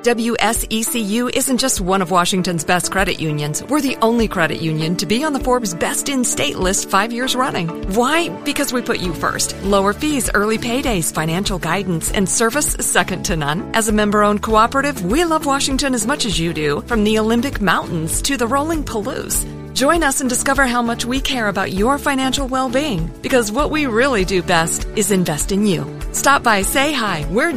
WSECU isn't just one of Washington's best credit unions. We're the only credit union to be on the Forbes Best in State list 5 years running. Why? Because we put you first. Lower fees, early paydays, financial guidance, and service second to none. As a member-owned cooperative, we love Washington as much as you do, from the Olympic Mountains to the rolling Palouse. Join us and discover how much we care about your financial well-being, because what we really do best is invest in you. Stop by, say hi. We're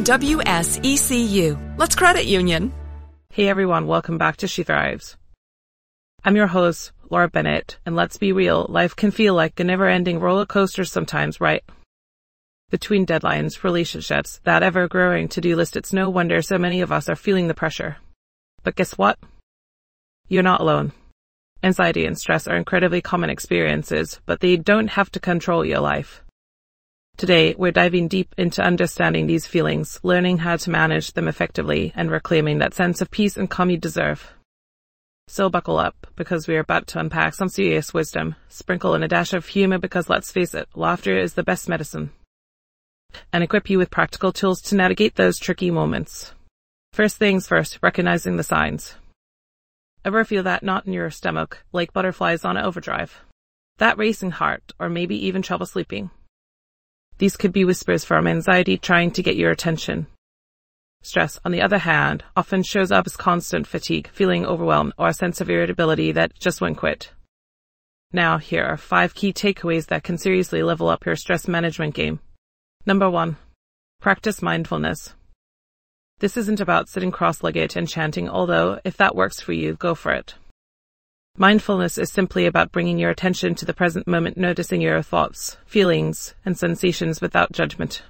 WSECU. Let's credit union. Hey everyone, welcome back to She Thrives. I'm your host, Laura Bennett, and let's be real, life can feel like a never-ending roller coaster sometimes, right? Between deadlines, relationships, that ever-growing to-do list, it's no wonder so many of us are feeling the pressure. But guess what? You're not alone. Anxiety and stress are incredibly common experiences, but they don't have to control your life. Today, we're diving deep into understanding these feelings, learning how to manage them effectively, and reclaiming that sense of peace and calm you deserve. So buckle up, because we're about to unpack some serious wisdom, sprinkle in a dash of humor because let's face it, laughter is the best medicine, and equip you with practical tools to navigate those tricky moments. First things first, recognizing the signs. Ever feel that knot in your stomach, like butterflies on overdrive? That racing heart, or maybe even trouble sleeping? These could be whispers from anxiety trying to get your attention. Stress, on the other hand, often shows up as constant fatigue, feeling overwhelmed, or a sense of irritability that just won't quit. Now, here are 5 key takeaways that can seriously level up your stress management game. Number 1. Practice mindfulness. This isn't about sitting cross-legged and chanting, although if that works for you, go for it. Mindfulness is simply about bringing your attention to the present moment, noticing your thoughts, feelings, and sensations without judgment.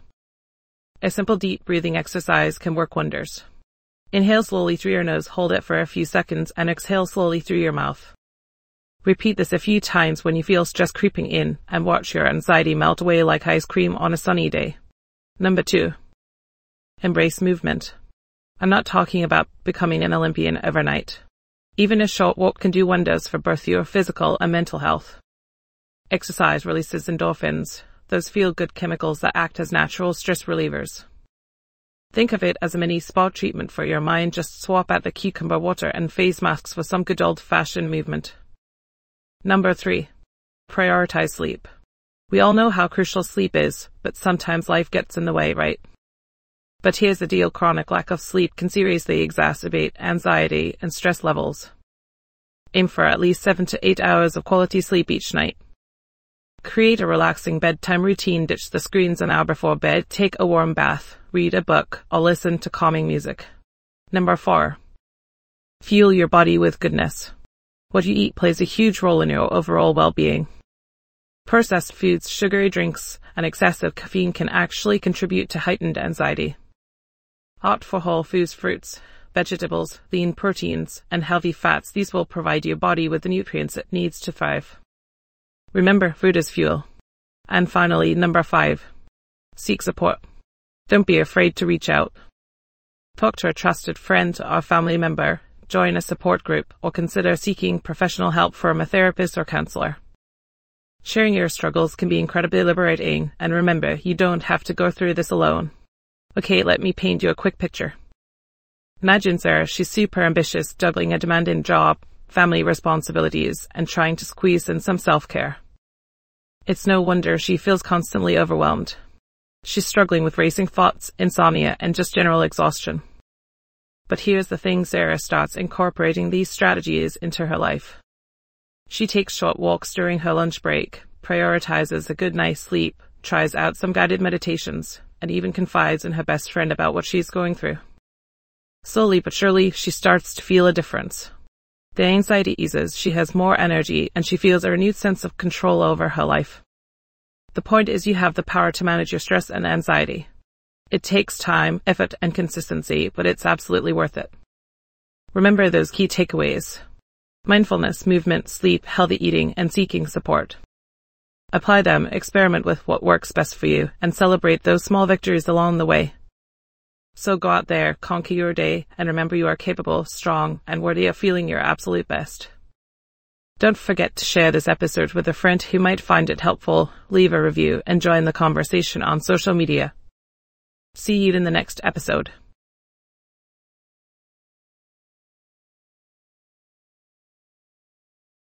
A simple deep breathing exercise can work wonders. Inhale slowly through your nose, hold it for a few seconds, and exhale slowly through your mouth. Repeat this a few times when you feel stress creeping in, and watch your anxiety melt away like ice cream on a sunny day. Number 2. Embrace movement. I'm not talking about becoming an Olympian overnight. Even a short walk can do wonders for both your physical and mental health. Exercise releases endorphins, those feel-good chemicals that act as natural stress relievers. Think of it as a mini spa treatment for your mind. Just swap out the cucumber water and face masks for some good old-fashioned movement. Number 3. Prioritize sleep. We all know how crucial sleep is, but sometimes life gets in the way, right? But here's the deal, chronic lack of sleep can seriously exacerbate anxiety and stress levels. Aim for at least 7 to 8 hours of quality sleep each night. Create a relaxing bedtime routine, ditch the screens an hour before bed, take a warm bath, read a book, or listen to calming music. Number 4. Fuel your body with goodness. What you eat plays a huge role in your overall well-being. Processed foods, sugary drinks, and excessive caffeine can actually contribute to heightened anxiety. Opt for whole foods, fruits, vegetables, lean proteins, and healthy fats. These will provide your body with the nutrients it needs to thrive. Remember, food is fuel. And finally, number 5. Seek support. Don't be afraid to reach out. Talk to a trusted friend or family member, join a support group, or consider seeking professional help from a therapist or counselor. Sharing your struggles can be incredibly liberating, and remember, you don't have to go through this alone. Okay, let me paint you a quick picture. Imagine Sarah, she's super ambitious, juggling a demanding job, family responsibilities, and trying to squeeze in some self-care. It's no wonder she feels constantly overwhelmed. She's struggling with racing thoughts, insomnia, and just general exhaustion. But here's the thing, Sarah starts incorporating these strategies into her life. She takes short walks during her lunch break, prioritizes a good night's sleep, tries out some guided meditations, and even confides in her best friend about what she's going through. Slowly but surely, she starts to feel a difference. The anxiety eases, she has more energy, and she feels a renewed sense of control over her life. The point is, you have the power to manage your stress and anxiety. It takes time, effort, and consistency, but it's absolutely worth it. Remember those key takeaways: mindfulness, movement, sleep, healthy eating, and seeking support. Apply them, experiment with what works best for you, and celebrate those small victories along the way. So go out there, conquer your day, and remember you are capable, strong, and worthy of feeling your absolute best. Don't forget to share this episode with a friend who might find it helpful, leave a review, and join the conversation on social media. See you in the next episode.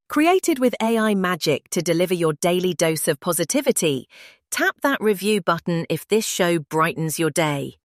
Created with AI magic to deliver your daily dose of positivity, tap that review button if this show brightens your day.